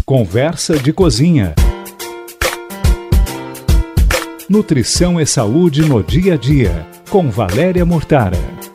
Conversa de Cozinha. Nutrição e saúde no dia a dia, com Valéria Mortara.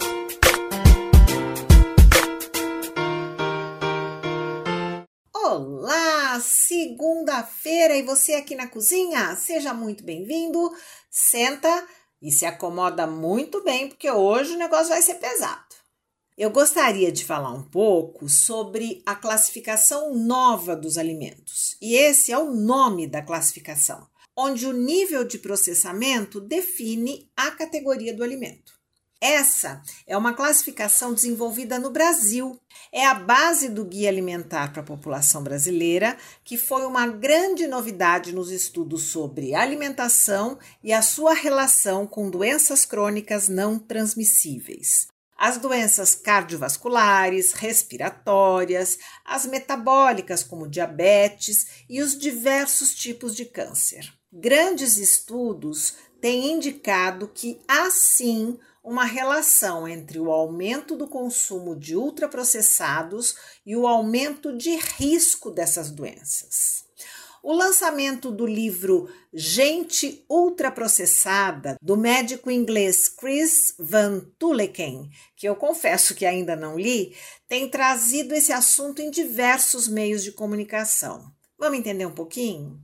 Olá, segunda-feira e você aqui na cozinha? Seja muito bem-vindo, senta e se acomoda muito bem, porque hoje o negócio vai ser pesado. Eu gostaria de falar um pouco sobre a classificação nova dos alimentos. E esse é o nome da classificação, onde o nível de processamento define a categoria do alimento. Essa é uma classificação desenvolvida no Brasil. É a base do Guia Alimentar para a População Brasileira, que foi uma grande novidade nos estudos sobre alimentação e a sua relação com doenças crônicas não transmissíveis. As doenças cardiovasculares, respiratórias, as metabólicas como diabetes e os diversos tipos de câncer. Grandes estudos têm indicado que há sim uma relação entre o aumento do consumo de ultraprocessados e o aumento de risco dessas doenças. O lançamento do livro Gente Ultraprocessada, do médico inglês Chris Van Tulleken, que eu confesso que ainda não li, tem trazido esse assunto em diversos meios de comunicação. Vamos entender um pouquinho?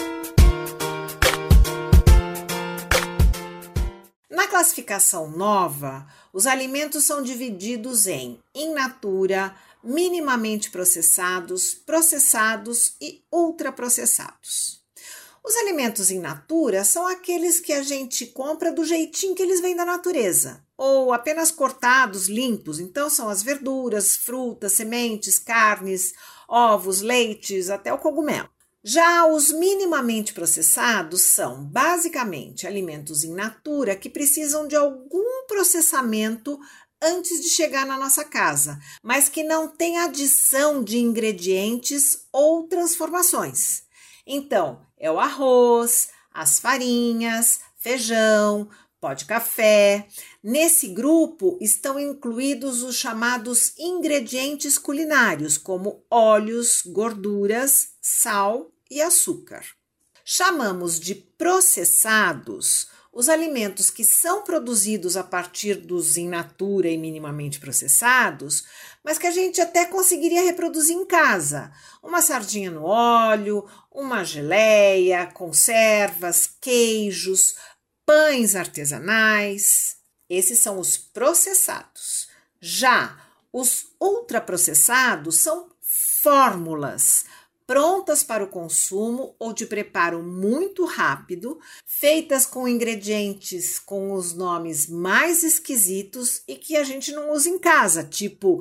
Na classificação nova, os alimentos são divididos em in natura, minimamente processados, processados e ultraprocessados. Os alimentos in natura são aqueles que a gente compra do jeitinho que eles vêm da natureza, ou apenas cortados, limpos. Então são as verduras, frutas, sementes, carnes, ovos, leites, até o cogumelo. Já os minimamente processados são basicamente alimentos in natura que precisam de algum processamento antes de chegar na nossa casa, mas que não tem adição de ingredientes ou transformações. Então, é o arroz, as farinhas, feijão, pó de café. Nesse grupo estão incluídos os chamados ingredientes culinários, como óleos, gorduras, sal e açúcar. Chamamos de processados os alimentos que são produzidos a partir dos in natura e minimamente processados, mas que a gente até conseguiria reproduzir em casa. Uma sardinha no óleo, uma geleia, conservas, queijos, pães artesanais. Esses são os processados. Já os ultraprocessados são fórmulas prontas para o consumo ou de preparo muito rápido, feitas com ingredientes com os nomes mais esquisitos e que a gente não usa em casa, tipo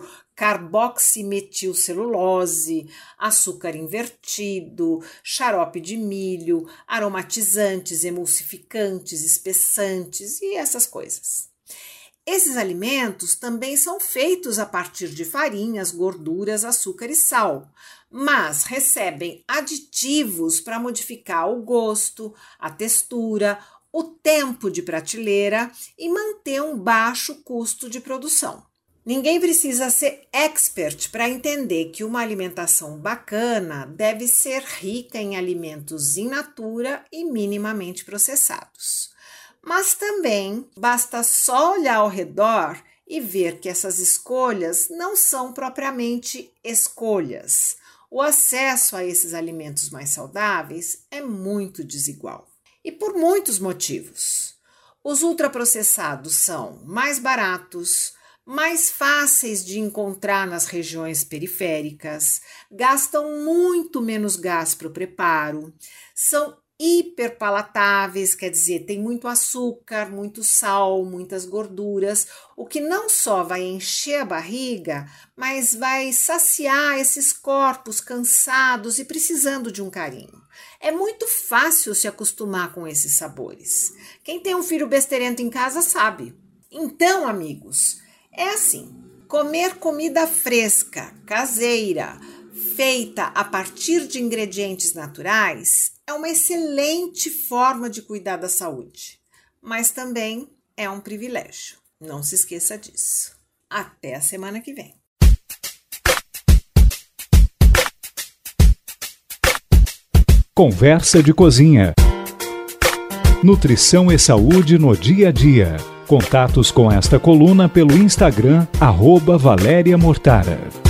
carboximetilcelulose, açúcar invertido, xarope de milho, aromatizantes, emulsificantes, espessantes e essas coisas. Esses alimentos também são feitos a partir de farinhas, gorduras, açúcar e sal, mas recebem aditivos para modificar o gosto, a textura, o tempo de prateleira e manter um baixo custo de produção. Ninguém precisa ser expert para entender que uma alimentação bacana deve ser rica em alimentos in natura e minimamente processados. Mas também basta só olhar ao redor e ver que essas escolhas não são propriamente escolhas. O acesso a esses alimentos mais saudáveis é muito desigual. E por muitos motivos. Os ultraprocessados são mais baratos, mais fáceis de encontrar nas regiões periféricas, gastam muito menos gás para o preparo, são hiperpalatáveis, quer dizer, tem muito açúcar, muito sal, muitas gorduras, o que não só vai encher a barriga, mas vai saciar esses corpos cansados e precisando de um carinho. É muito fácil se acostumar com esses sabores. Quem tem um filho besteirento em casa sabe. Então, amigos, é assim, comer comida fresca, caseira, feita a partir de ingredientes naturais é uma excelente forma de cuidar da saúde, mas também é um privilégio. Não se esqueça disso. Até a semana que vem. Conversa de Cozinha. Nutrição e saúde no dia a dia. Contatos com esta coluna pelo Instagram @Valéria Mortara.